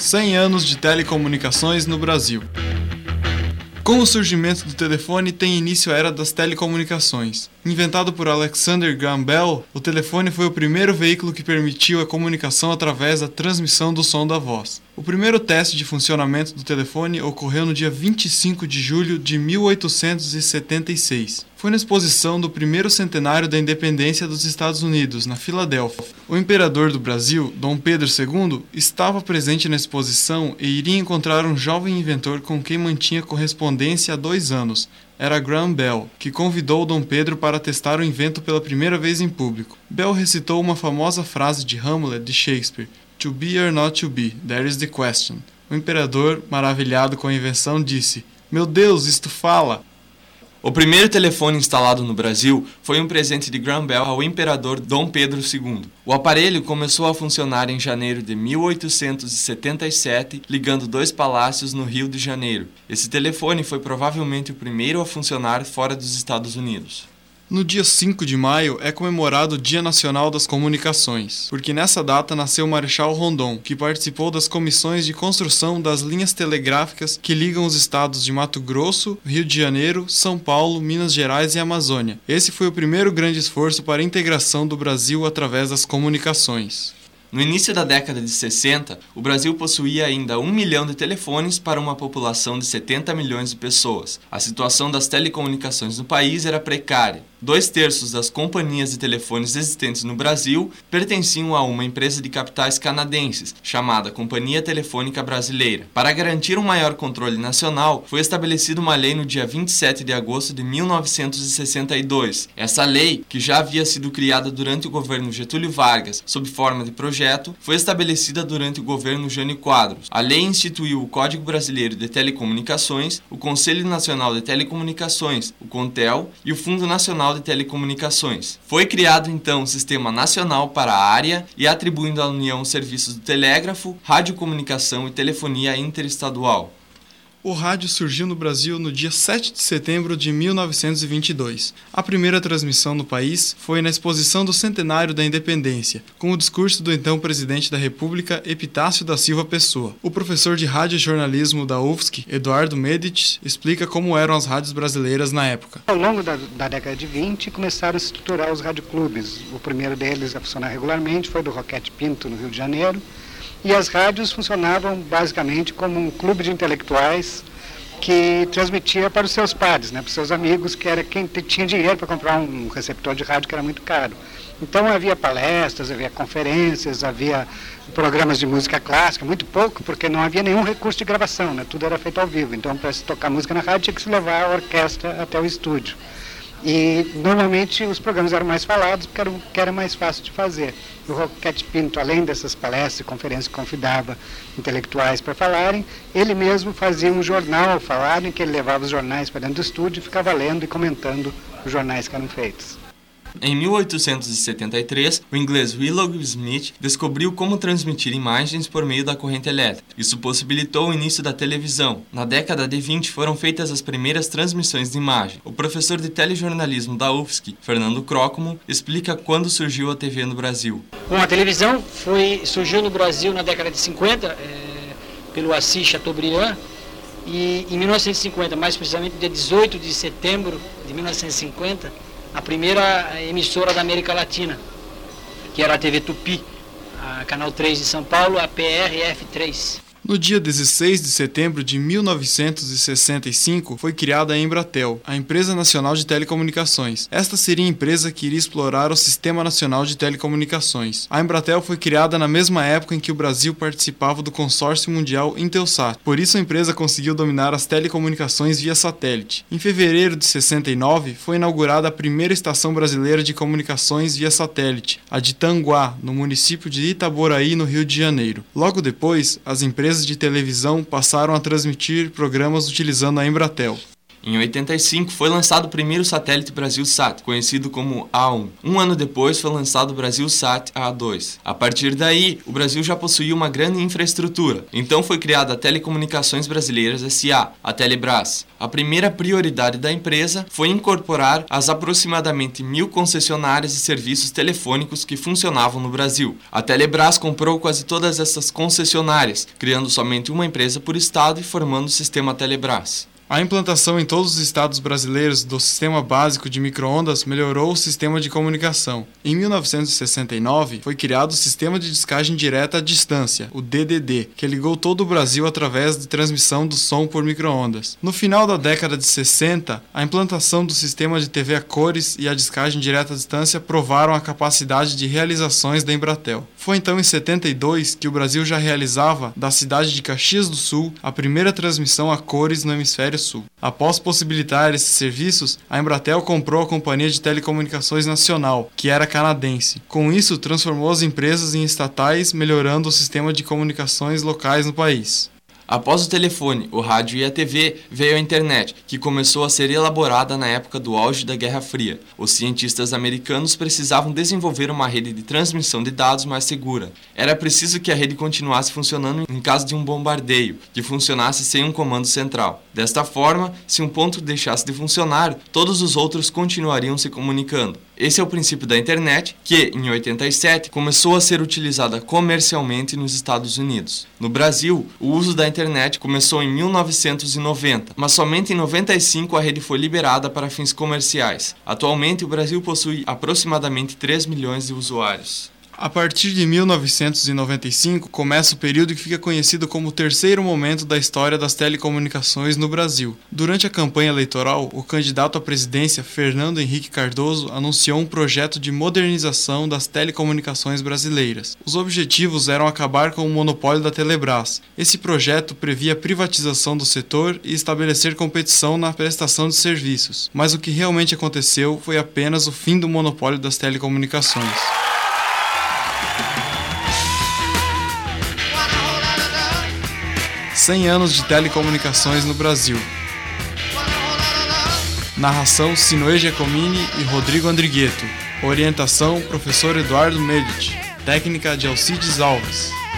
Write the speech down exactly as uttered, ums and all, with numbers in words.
cem anos de telecomunicações no Brasil. Com o surgimento do telefone, tem início a era das telecomunicações. Inventado por Alexander Graham Bell, o telefone foi o primeiro veículo que permitiu a comunicação através da transmissão do som da voz. O primeiro teste de funcionamento do telefone ocorreu no dia vinte e cinco de julho de mil oitocentos e setenta e seis. Foi na exposição do primeiro centenário da independência dos Estados Unidos, na Filadélfia. O imperador do Brasil, Dom Pedro segundo, estava presente na exposição e iria encontrar um jovem inventor com quem mantinha correspondência há dois anos. Era Graham Bell, que convidou Dom Pedro para testar o invento pela primeira vez em público. Bell recitou uma famosa frase de Hamlet de Shakespeare: "To be or not to be, there is the question." O imperador, maravilhado com a invenção, disse: "Meu Deus, isto fala!" O primeiro telefone instalado no Brasil foi um presente de Graham Bell ao imperador Dom Pedro segundo. O aparelho começou a funcionar em janeiro de mil oitocentos e setenta e sete, ligando dois palácios no Rio de Janeiro. Esse telefone foi provavelmente o primeiro a funcionar fora dos Estados Unidos. No dia cinco de maio é comemorado o Dia Nacional das Comunicações, porque nessa data nasceu o Marechal Rondon, que participou das comissões de construção das linhas telegráficas que ligam os estados de Mato Grosso, Rio de Janeiro, São Paulo, Minas Gerais e Amazônia. Esse foi o primeiro grande esforço para a integração do Brasil através das comunicações. No início da década de sessenta, o Brasil possuía ainda um milhão de telefones para uma população de setenta milhões de pessoas. A situação das telecomunicações no país era precária. Dois terços das companhias de telefones existentes no Brasil pertenciam a uma empresa de capitais canadenses, chamada Companhia Telefônica Brasileira. Para garantir um maior controle nacional, foi estabelecida uma lei no dia vinte e sete de agosto de mil novecentos e sessenta e dois. Essa lei, que já havia sido criada durante o governo Getúlio Vargas, sob forma de projeto, foi estabelecida durante o governo Jânio Quadros. A lei instituiu o Código Brasileiro de Telecomunicações, o Conselho Nacional de Telecomunicações, o CONTEL, e o Fundo Nacional de Telecomunicações. Foi criado então o Sistema Nacional para a área e atribuindo à União os serviços do telégrafo, radiocomunicação e telefonia interestadual. O rádio surgiu no Brasil no dia sete de setembro de mil novecentos e vinte e dois. A primeira transmissão no país foi na exposição do centenário da independência, com o discurso do então presidente da República, Epitácio da Silva Pessoa. O professor de rádio e jornalismo da U F S C, Eduardo Medici, explica como eram as rádios brasileiras na época. Ao longo da, da década de vinte, começaram a se estruturar os radioclubes. O primeiro deles a funcionar regularmente foi do Roquete Pinto, no Rio de Janeiro. E as rádios funcionavam basicamente como um clube de intelectuais que transmitia para os seus pares, né, para os seus amigos, que era quem tinha dinheiro para comprar um receptor de rádio que era muito caro. Então havia palestras, havia conferências, havia programas de música clássica, muito pouco, porque não havia nenhum recurso de gravação, né, tudo era feito ao vivo. Então, para se tocar música na rádio, tinha que se levar a orquestra até o estúdio. E normalmente os programas eram mais falados porque era, que era mais fácil de fazer. O Roquete Pinto, além dessas palestras e conferências que convidava intelectuais para falarem, ele mesmo fazia um jornal ao falar, em que ele levava os jornais para dentro do estúdio e ficava lendo e comentando os jornais que eram feitos. Em mil oitocentos e setenta e três, o inglês Willoughby Smith descobriu como transmitir imagens por meio da corrente elétrica. Isso possibilitou o início da televisão. Na década de vinte foram feitas as primeiras transmissões de imagem. O professor de telejornalismo da U F S C, Fernando Crocomo, explica quando surgiu a T V no Brasil. Bom, a televisão foi, surgiu no Brasil na década de cinquenta, é, pelo Assis Chateaubriand, e em mil novecentos e cinquenta, mais precisamente dia dezoito de setembro de mil novecentos e cinquenta, a primeira emissora da América Latina, que era a T V Tupi, a Canal três de São Paulo, a P R F três. No dia dezesseis de setembro de mil novecentos e sessenta e cinco, foi criada a Embratel, a Empresa Nacional de Telecomunicações. Esta seria a empresa que iria explorar o Sistema Nacional de Telecomunicações. A Embratel foi criada na mesma época em que o Brasil participava do consórcio mundial Intelsat. Por isso a empresa conseguiu dominar as telecomunicações via satélite. Em fevereiro de sessenta e nove, foi inaugurada a primeira estação brasileira de comunicações via satélite, a de Tanguá, no município de Itaboraí, no Rio de Janeiro. Logo depois, as empresas de televisão passaram a transmitir programas utilizando a Embratel. Em oitenta e cinco, foi lançado o primeiro satélite BrasilSat, conhecido como A um. Um ano depois, foi lançado o BrasilSat A dois. A partir daí, o Brasil já possuía uma grande infraestrutura. Então foi criada a Telecomunicações Brasileiras S A, a Telebrás. A primeira prioridade da empresa foi incorporar as aproximadamente mil concessionárias de serviços telefônicos que funcionavam no Brasil. A Telebrás comprou quase todas essas concessionárias, criando somente uma empresa por estado e formando o sistema Telebrás. A implantação em todos os estados brasileiros do Sistema Básico de Microondas melhorou o sistema de comunicação. Em mil novecentos e sessenta e nove, foi criado o Sistema de Descagem Direta à Distância, o D D D, que ligou todo o Brasil através de transmissão do som por microondas. No final da década de sessenta, a implantação do sistema de T V a cores e a descagem direta à distância provaram a capacidade de realizações da Embratel. Foi então em setenta e dois que o Brasil já realizava, da cidade de Caxias do Sul, a primeira transmissão a cores no hemisfério sul. Após possibilitar esses serviços, a Embratel comprou a Companhia de Telecomunicações Nacional, que era canadense. Com isso, transformou as empresas em estatais, melhorando o sistema de comunicações locais no país. Após o telefone, o rádio e a T V, veio a internet, que começou a ser elaborada na época do auge da Guerra Fria. Os cientistas americanos precisavam desenvolver uma rede de transmissão de dados mais segura. Era preciso que a rede continuasse funcionando em caso de um bombardeio, que funcionasse sem um comando central. Desta forma, se um ponto deixasse de funcionar, todos os outros continuariam se comunicando. Esse é o princípio da internet, que, em oitenta e sete, começou a ser utilizada comercialmente nos Estados Unidos. No Brasil, o uso da internet começou em mil novecentos e noventa, mas somente em noventa e cinco a rede foi liberada para fins comerciais. Atualmente, o Brasil possui aproximadamente três milhões de usuários. A partir de mil novecentos e noventa e cinco, começa o período que fica conhecido como o terceiro momento da história das telecomunicações no Brasil. Durante a campanha eleitoral, o candidato à presidência, Fernando Henrique Cardoso, anunciou um projeto de modernização das telecomunicações brasileiras. Os objetivos eram acabar com o monopólio da Telebrás. Esse projeto previa a privatização do setor e estabelecer competição na prestação de serviços. Mas o que realmente aconteceu foi apenas o fim do monopólio das telecomunicações. cem anos de telecomunicações no Brasil. Narração: Sinoe Giacomini e Rodrigo Andrigueto. Orientação: professor Eduardo Medici. Técnica de Alcides Alves.